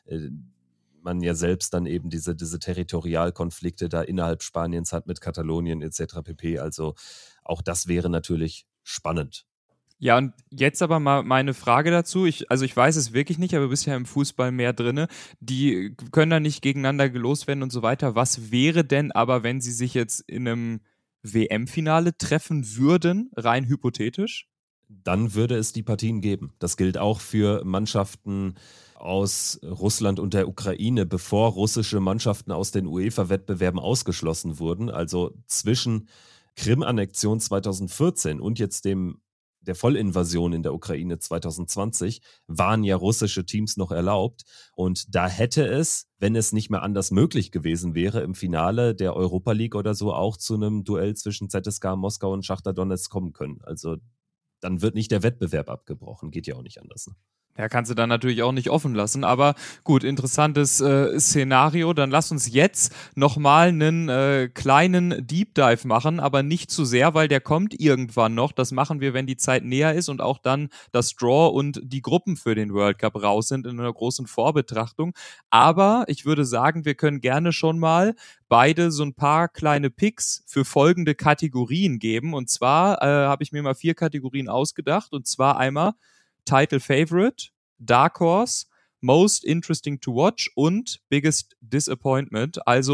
man ja selbst dann eben diese Territorialkonflikte da innerhalb Spaniens hat mit Katalonien etc. pp. Also auch das wäre natürlich spannend.
Ja, und jetzt aber mal meine Frage dazu. Ich weiß es wirklich nicht, aber du bist ja im Fußball mehr drinne. Die können da nicht gegeneinander gelost werden und so weiter. Was wäre denn aber, wenn sie sich jetzt in einem WM-Finale treffen würden, rein hypothetisch?
Dann würde es die Partien geben. Das gilt auch für Mannschaften aus Russland und der Ukraine, bevor russische Mannschaften aus den UEFA-Wettbewerben ausgeschlossen wurden. Also zwischen Krim-Annexion 2014 und jetzt der Vollinvasion in der Ukraine 2020 waren ja russische Teams noch erlaubt. Und da hätte es, wenn es nicht mehr anders möglich gewesen wäre, im Finale der Europa League oder so auch zu einem Duell zwischen ZSKA Moskau und Schachtar Donezk kommen können. Also dann wird nicht der Wettbewerb abgebrochen. Geht ja auch nicht anders. Ne?
Ja, kannst du dann natürlich auch nicht offen lassen. Aber gut, interessantes Szenario. Dann lass uns jetzt nochmal einen kleinen Deep Dive machen, aber nicht zu sehr, weil der kommt irgendwann noch. Das machen wir, wenn die Zeit näher ist und auch dann das Draw und die Gruppen für den World Cup raus sind in einer großen Vorbetrachtung. Aber ich würde sagen, wir können gerne schon mal beide so ein paar kleine Picks für folgende Kategorien geben. Und zwar habe ich mir mal 4 Kategorien ausgedacht. Und zwar einmal Title Favorite, Dark Horse, Most Interesting to Watch und Biggest Disappointment. Also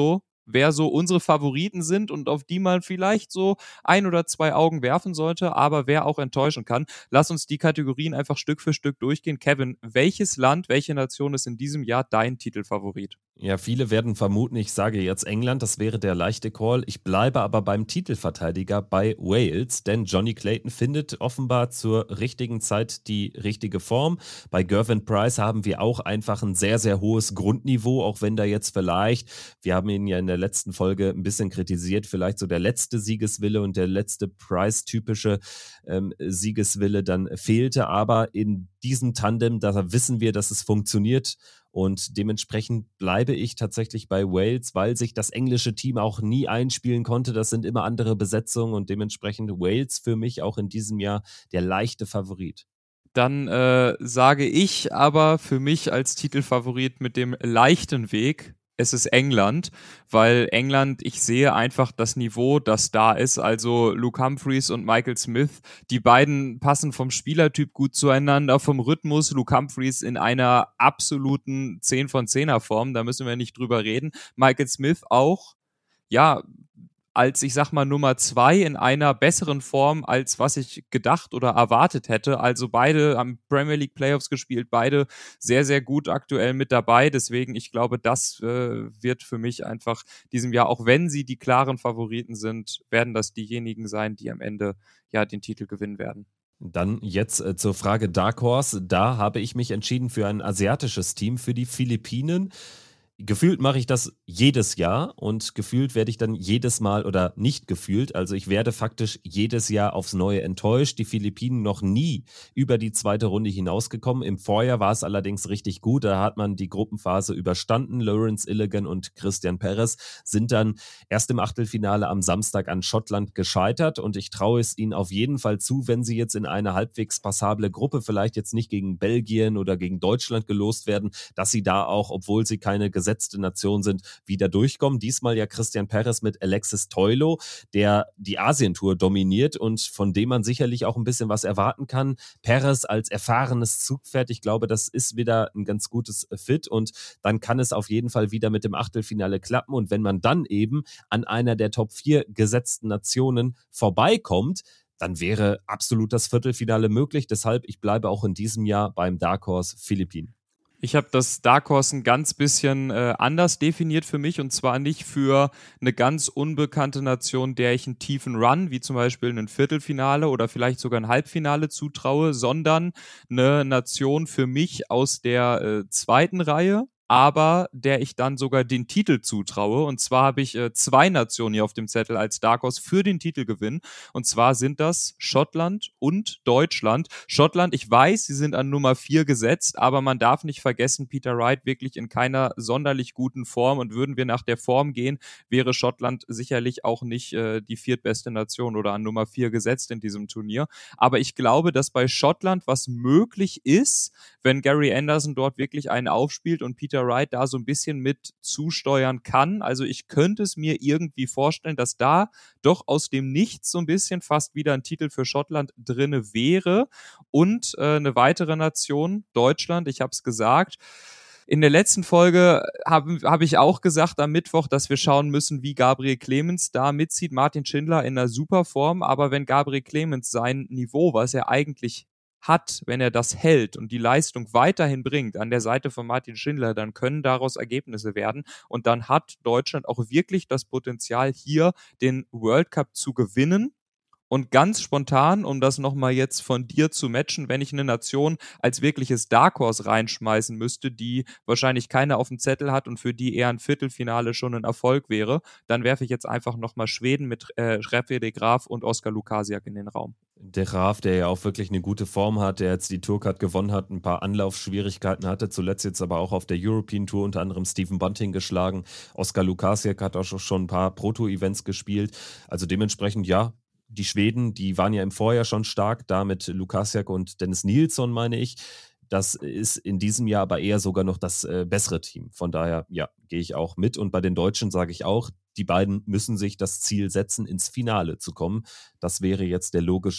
wer so unsere Favoriten sind und auf die man vielleicht so 1 oder 2 Augen werfen sollte, aber wer auch enttäuschen kann. Lass uns die Kategorien einfach Stück für Stück durchgehen. Kevin, welches Land, welche Nation ist in diesem Jahr dein Titelfavorit?
Ja, viele werden vermuten, ich sage jetzt England, das wäre der leichte Call. Ich bleibe aber beim Titelverteidiger bei Wales, denn Johnny Clayton findet offenbar zur richtigen Zeit die richtige Form. Bei Gervin Price haben wir auch einfach ein sehr, sehr hohes Grundniveau, auch wenn da jetzt vielleicht, wir haben ihn ja in der letzten Folge ein bisschen kritisiert, vielleicht so der letzte Siegeswille und der letzte Price-typische Siegeswille dann fehlte. Aber in diesem Tandem, da wissen wir, dass es funktioniert. Und dementsprechend bleibe ich tatsächlich bei Wales, weil sich das englische Team auch nie einspielen konnte. Das sind immer andere Besetzungen und dementsprechend Wales für mich auch in diesem Jahr der leichte Favorit.
Dann sage ich aber für mich als Titelfavorit mit dem leichten Weg, es ist England, weil England, ich sehe einfach das Niveau, das da ist. Also Luke Humphries und Michael Smith, die beiden passen vom Spielertyp gut zueinander, vom Rhythmus. Luke Humphries in einer absoluten 10 von 10er Form, da müssen wir nicht drüber reden. Michael Smith auch, ja, als, ich sag mal, Nummer 2 in einer besseren Form, als was ich gedacht oder erwartet hätte. Also beide haben Premier League Playoffs gespielt, beide sehr, sehr gut aktuell mit dabei. Deswegen, ich glaube, das wird für mich einfach diesem Jahr, auch wenn sie die klaren Favoriten sind, werden das diejenigen sein, die am Ende ja den Titel gewinnen werden.
Dann jetzt zur Frage Dark Horse. Da habe ich mich entschieden für ein asiatisches Team, für die Philippinen. Gefühlt mache ich das jedes Jahr und gefühlt werde ich dann jedes Mal oder nicht gefühlt, also ich werde faktisch jedes Jahr aufs Neue enttäuscht. Die Philippinen noch nie über die zweite Runde hinausgekommen. Im Vorjahr war es allerdings richtig gut, da hat man die Gruppenphase überstanden. Lawrence Illigan und Christian Perez sind dann erst im Achtelfinale am Samstag an Schottland gescheitert und ich traue es ihnen auf jeden Fall zu, wenn sie jetzt in eine halbwegs passable Gruppe, vielleicht jetzt nicht gegen Belgien oder gegen Deutschland gelost werden, dass sie da auch, obwohl sie keine gesetzte Nation sind, wieder durchkommen. Diesmal ja Christian Perez mit Alexis Toilo, der die Asientour dominiert und von dem man sicherlich auch ein bisschen was erwarten kann. Perez als erfahrenes Zugpferd, ich glaube, das ist wieder ein ganz gutes Fit und dann kann es auf jeden Fall wieder mit dem Achtelfinale klappen und wenn man dann eben an einer der Top 4 gesetzten Nationen vorbeikommt, dann wäre absolut das Viertelfinale möglich. Deshalb, ich bleibe auch in diesem Jahr beim Dark Horse Philippinen.
Ich habe das Dark Horse ein ganz bisschen anders definiert für mich und zwar nicht für eine ganz unbekannte Nation, der ich einen tiefen Run, wie zum Beispiel ein Viertelfinale oder vielleicht sogar ein Halbfinale zutraue, sondern eine Nation für mich aus der zweiten Reihe, aber der ich dann sogar den Titel zutraue. Und zwar habe ich 2 Nationen hier auf dem Zettel als Dark Horse für den Titelgewinn. Und zwar sind das Schottland und Deutschland. Schottland, ich weiß, sie sind an Nummer 4 gesetzt, aber man darf nicht vergessen, Peter Wright wirklich in keiner sonderlich guten Form. Und würden wir nach der Form gehen, wäre Schottland sicherlich auch nicht die viertbeste Nation oder an Nummer 4 gesetzt in diesem Turnier. Aber ich glaube, dass bei Schottland was möglich ist, wenn Gary Anderson dort wirklich einen aufspielt und Peter Wright da so ein bisschen mit zusteuern kann. Also ich könnte es mir irgendwie vorstellen, dass da doch aus dem Nichts so ein bisschen fast wieder ein Titel für Schottland drinne wäre. Und eine weitere Nation, Deutschland, ich habe es gesagt, in der letzten Folge hab ich auch gesagt am Mittwoch, dass wir schauen müssen, wie Gabriel Clemens da mitzieht. Martin Schindler in einer super Form, aber wenn Gabriel Clemens sein Niveau, was er eigentlich hat, wenn er das hält und die Leistung weiterhin bringt an der Seite von Martin Schindler, dann können daraus Ergebnisse werden und dann hat Deutschland auch wirklich das Potenzial, hier den World Cup zu gewinnen. Und ganz spontan, um das nochmal jetzt von dir zu matchen, wenn ich eine Nation als wirkliches Dark Horse reinschmeißen müsste, die wahrscheinlich keiner auf dem Zettel hat und für die eher ein Viertelfinale schon ein Erfolg wäre, dann werfe ich jetzt einfach nochmal Schweden mit Reffe de Graaf und Oskar Lukasiak in den Raum.
Der Graaf, der ja auch wirklich eine gute Form hat, der jetzt die Tourcard gewonnen hat, ein paar Anlaufschwierigkeiten hatte, zuletzt jetzt aber auch auf der European Tour unter anderem Stephen Bunting geschlagen. Oskar Lukasiak hat auch schon ein paar Proto-Events gespielt. Also dementsprechend, ja, die Schweden, die waren ja im Vorjahr schon stark, da mit Lukasiak und Dennis Nilsson, meine ich. Das ist in diesem Jahr aber eher sogar noch das bessere Team. Von daher, ja, gehe ich auch mit. Und bei den Deutschen sage ich auch, die beiden müssen sich das Ziel setzen, ins Finale zu kommen. Das wäre jetzt der logische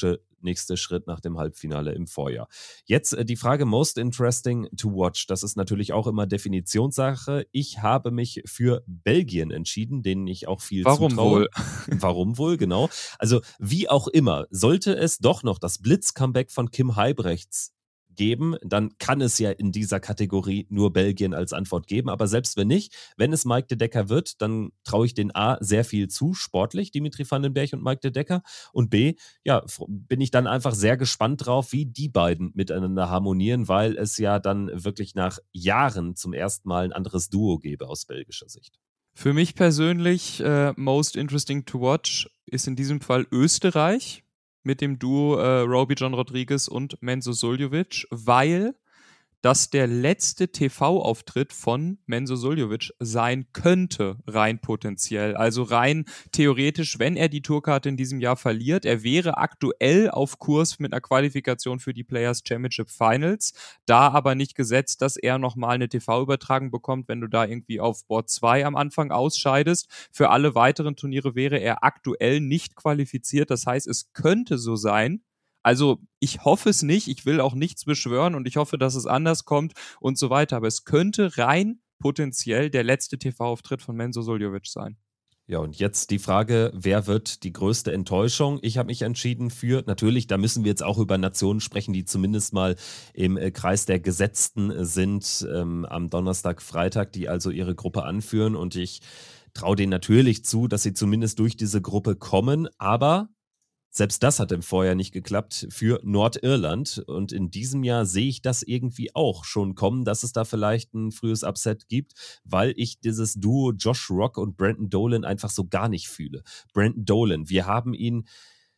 nächste Schritt nach dem Halbfinale im Vorjahr. Jetzt die Frage most interesting to watch. Das ist natürlich auch immer Definitionssache. Ich habe mich für Belgien entschieden, denen ich auch viel
Warum
zutraue.
wohl?
Warum wohl, genau. Also wie auch immer, sollte es doch noch das Blitz-Comeback von Kim Huybrechts geben, dann kann es ja in dieser Kategorie nur Belgien als Antwort geben. Aber selbst wenn nicht, wenn es Mike de Decker wird, dann traue ich den A sehr viel zu, sportlich, Dimitri van den Berg und Mike de Decker. Und B, ja, bin ich dann einfach sehr gespannt drauf, wie die beiden miteinander harmonieren, weil es ja dann wirklich nach Jahren zum ersten Mal ein anderes Duo gäbe aus belgischer Sicht.
Für mich persönlich most interesting to watch ist in diesem Fall Österreich mit dem Duo Roby John Rodriguez und Menzo Suljovic, weil das der letzte TV-Auftritt von Menzo Suljovic sein könnte, rein potenziell. Also rein theoretisch, wenn er die Tourkarte in diesem Jahr verliert, er wäre aktuell auf Kurs mit einer Qualifikation für die Players Championship Finals, da aber nicht gesetzt, dass er nochmal eine TV-Übertragung bekommt, wenn du da irgendwie auf Board 2 am Anfang ausscheidest. Für alle weiteren Turniere wäre er aktuell nicht qualifiziert, das heißt, es könnte so sein. Also ich hoffe es nicht, ich will auch nichts beschwören und ich hoffe, dass es anders kommt und so weiter. Aber es könnte rein potenziell der letzte TV-Auftritt von Menzo Suljovic sein.
Ja, und jetzt die Frage, wer wird die größte Enttäuschung? Ich habe mich entschieden für, natürlich, da müssen wir jetzt auch über Nationen sprechen, die zumindest mal im Kreis der Gesetzten sind am Donnerstag, Freitag, die also ihre Gruppe anführen. Und ich traue denen natürlich zu, dass sie zumindest durch diese Gruppe kommen, aber selbst das hat im Vorjahr nicht geklappt für Nordirland. Und in diesem Jahr sehe ich das irgendwie auch schon kommen, dass es da vielleicht ein frühes Upset gibt, weil ich dieses Duo Josh Rock und Brandon Dolan einfach so gar nicht fühle. Brandon Dolan, wir haben ihn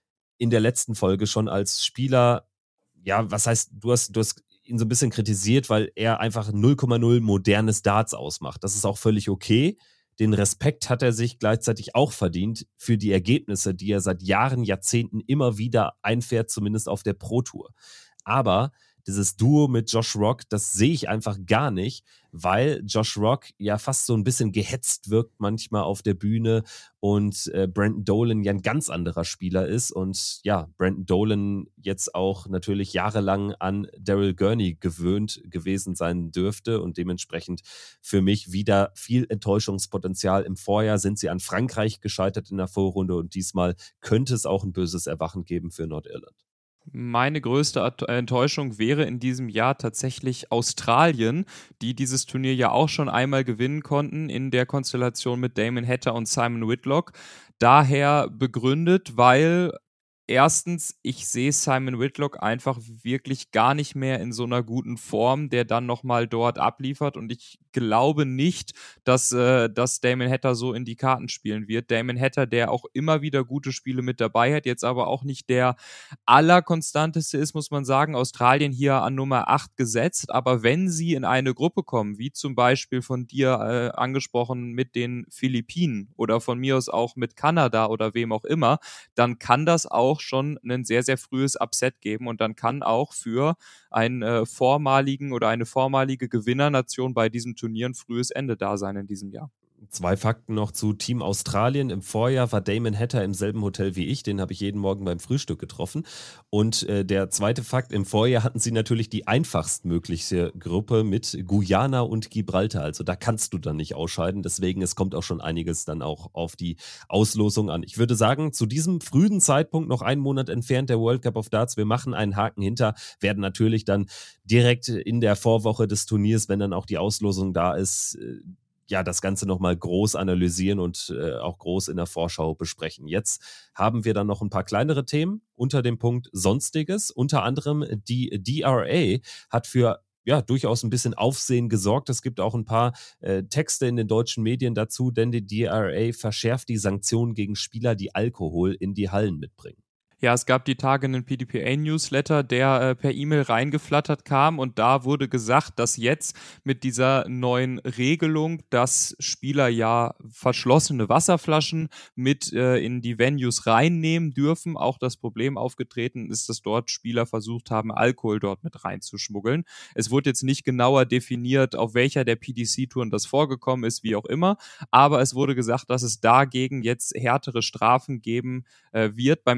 in der letzten Folge schon als Spieler, ja, was heißt, du hast ihn so ein bisschen kritisiert, weil er einfach 0,0 modernes Darts ausmacht. Das ist auch völlig okay. Den Respekt hat er sich gleichzeitig auch verdient für die Ergebnisse, die er seit Jahren, Jahrzehnten immer wieder einfährt, zumindest auf der Pro-Tour. Aber dieses Duo mit Josh Rock, das sehe ich einfach gar nicht, weil Josh Rock ja fast so ein bisschen gehetzt wirkt manchmal auf der Bühne und Brandon Dolan ja ein ganz anderer Spieler ist und ja, Brandon Dolan jetzt auch natürlich jahrelang an Daryl Gurney gewöhnt gewesen sein dürfte und dementsprechend für mich wieder viel Enttäuschungspotenzial. Im Vorjahr sind sie an Frankreich gescheitert in der Vorrunde und diesmal könnte es auch ein böses Erwachen geben für Nordirland.
Meine größte Enttäuschung wäre in diesem Jahr tatsächlich Australien, die dieses Turnier ja auch schon einmal gewinnen konnten in der Konstellation mit Damon Hatter und Simon Whitlock. Daher begründet, weil erstens, ich sehe Simon Whitlock einfach wirklich gar nicht mehr in so einer guten Form, der dann nochmal dort abliefert und ich glaube nicht, dass Damon Hatter so in die Karten spielen wird. Damon Hatter, der auch immer wieder gute Spiele mit dabei hat, jetzt aber auch nicht der allerkonstanteste ist, muss man sagen. Australien hier an Nummer 8 gesetzt, aber wenn sie in eine Gruppe kommen, wie zum Beispiel von dir angesprochen mit den Philippinen oder von mir aus auch mit Kanada oder wem auch immer, dann kann das auch schon ein sehr, sehr frühes Upset geben und dann kann auch für einen vormaligen oder eine vormalige Gewinnernation bei diesem Turnier ein frühes Ende da sein in diesem Jahr.
2 Fakten noch zu Team Australien. Im Vorjahr war Damon Hatter im selben Hotel wie ich. Den habe ich jeden Morgen beim Frühstück getroffen. Und der zweite Fakt, im Vorjahr hatten sie natürlich die einfachstmögliche Gruppe mit Guyana und Gibraltar. Also da kannst du dann nicht ausscheiden. Deswegen, es kommt auch schon einiges dann auch auf die Auslosung an. Ich würde sagen, zu diesem frühen Zeitpunkt, noch einen Monat entfernt der World Cup of Darts, wir machen einen Haken hinter, werden natürlich dann direkt in der Vorwoche des Turniers, wenn dann auch die Auslosung da ist, ja, das Ganze nochmal groß analysieren und auch groß in der Vorschau besprechen. Jetzt haben wir dann noch ein paar kleinere Themen unter dem Punkt Sonstiges. Unter anderem die DRA hat für ja, durchaus ein bisschen Aufsehen gesorgt. Es gibt auch ein paar Texte in den deutschen Medien dazu, denn die DRA verschärft die Sanktionen gegen Spieler, die Alkohol in die Hallen mitbringen.
Ja, es gab die Tage einen PDPA-Newsletter, der per E-Mail reingeflattert kam und da wurde gesagt, dass jetzt mit dieser neuen Regelung, dass Spieler ja verschlossene Wasserflaschen mit in die Venues reinnehmen dürfen, auch das Problem aufgetreten ist, dass dort Spieler versucht haben, Alkohol dort mit reinzuschmuggeln. Es wurde jetzt nicht genauer definiert, auf welcher der PDC-Touren das vorgekommen ist, wie auch immer, aber es wurde gesagt, dass es dagegen jetzt härtere Strafen geben wird. Beim ersten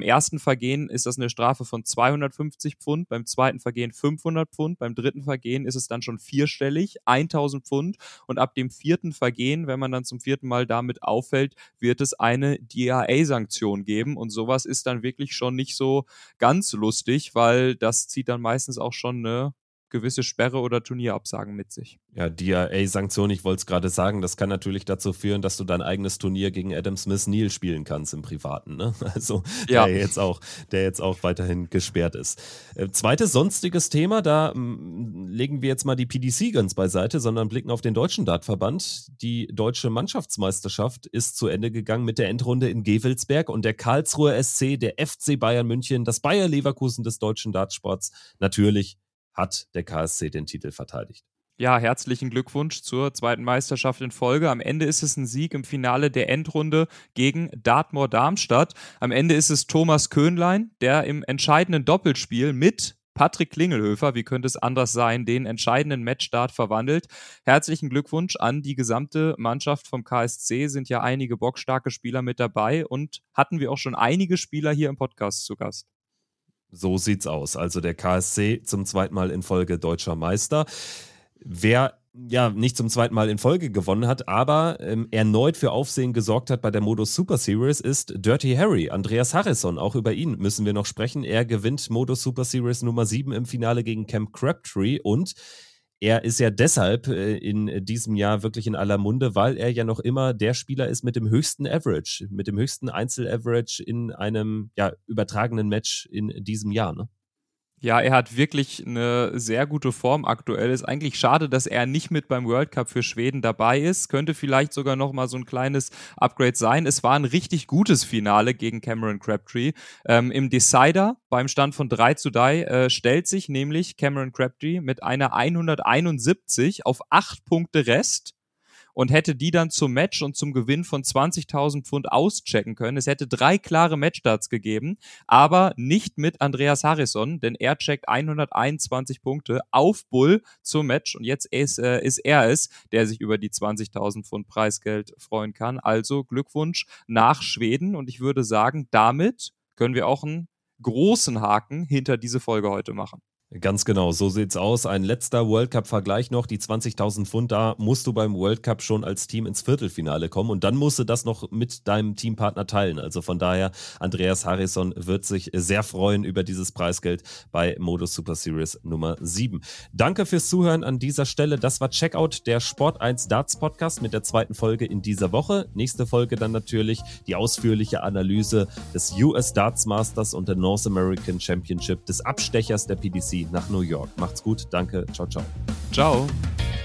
Vergehen ist das eine Strafe von 250 Pfund, beim zweiten Vergehen 500 Pfund, beim dritten Vergehen ist es dann schon vierstellig, 1000 Pfund und ab dem vierten Vergehen, wenn man dann zum vierten Mal damit auffällt, wird es eine DRA-Sanktion geben und sowas ist dann wirklich schon nicht so ganz lustig, weil das zieht dann meistens auch schon eine gewisse Sperre oder Turnierabsagen mit sich.
Ja, DRA-Sanktion, ich wollte es gerade sagen, das kann natürlich dazu führen, dass du dein eigenes Turnier gegen Adam Smith-Neal spielen kannst im Privaten, ne? Also
Ja.
der jetzt auch weiterhin gesperrt ist. Zweites sonstiges Thema, da legen wir jetzt mal die PDC ganz beiseite, sondern blicken auf den Deutschen Dartverband. Die deutsche Mannschaftsmeisterschaft ist zu Ende gegangen mit der Endrunde in Gevelsberg und der Karlsruher SC, der FC Bayern München, das Bayer Leverkusen des deutschen Dartsports, natürlich hat der KSC den Titel verteidigt.
Ja, herzlichen Glückwunsch zur zweiten Meisterschaft in Folge. Am Ende ist es ein Sieg im Finale der Endrunde gegen Dartmoor Darmstadt. Am Ende ist es Thomas Köhnlein, der im entscheidenden Doppelspiel mit Patrick Klingelhöfer, wie könnte es anders sein, den entscheidenden Matchstart verwandelt. Herzlichen Glückwunsch an die gesamte Mannschaft vom KSC. Sind ja einige bockstarke Spieler mit dabei und hatten wir auch schon einige Spieler hier im Podcast zu Gast.
So sieht's aus. Also der KSC zum zweiten Mal in Folge deutscher Meister. Wer ja nicht zum zweiten Mal in Folge gewonnen hat, aber erneut für Aufsehen gesorgt hat bei der Modus Super Series, ist Dirty Harry, Andreas Harrison. Auch über ihn müssen wir noch sprechen. Er gewinnt Modus Super Series Nummer 7 im Finale gegen Cam Crabtree und er ist ja deshalb in diesem Jahr wirklich in aller Munde, weil er ja noch immer der Spieler ist mit dem höchsten Average, mit dem höchsten Einzel-Average in einem übertragenen Match in diesem Jahr, ne?
Ja, er hat wirklich eine sehr gute Form aktuell. Ist eigentlich schade, dass er nicht mit beim World Cup für Schweden dabei ist. Könnte vielleicht sogar noch mal so ein kleines Upgrade sein. Es war ein richtig gutes Finale gegen Cameron Crabtree. Im Decider beim Stand von 3:3 stellt sich nämlich Cameron Crabtree mit einer 171 auf 8 Punkte Rest und hätte die dann zum Match und zum Gewinn von 20.000 Pfund auschecken können. Es hätte 3 klare Matchstarts gegeben, aber nicht mit Andreas Harrison, denn er checkt 121 Punkte auf Bull zum Match und jetzt ist er es, der sich über die 20.000 Pfund Preisgeld freuen kann. Also Glückwunsch nach Schweden und ich würde sagen, damit können wir auch einen großen Haken hinter diese Folge heute machen.
Ganz genau, so sieht's aus. Ein letzter World Cup-Vergleich noch, die 20.000 Pfund, da musst du beim World Cup schon als Team ins Viertelfinale kommen und dann musst du das noch mit deinem Teampartner teilen. Also von daher, Andreas Harrison wird sich sehr freuen über dieses Preisgeld bei Modus Super Series Nummer 7. Danke fürs Zuhören an dieser Stelle. Das war Checkout, der Sport 1 Darts Podcast mit der zweiten Folge in dieser Woche. Nächste Folge dann natürlich die ausführliche Analyse des US Darts Masters und der North American Championship, des Abstechers der PDC nach New York. Macht's gut, danke, ciao, ciao.
Ciao.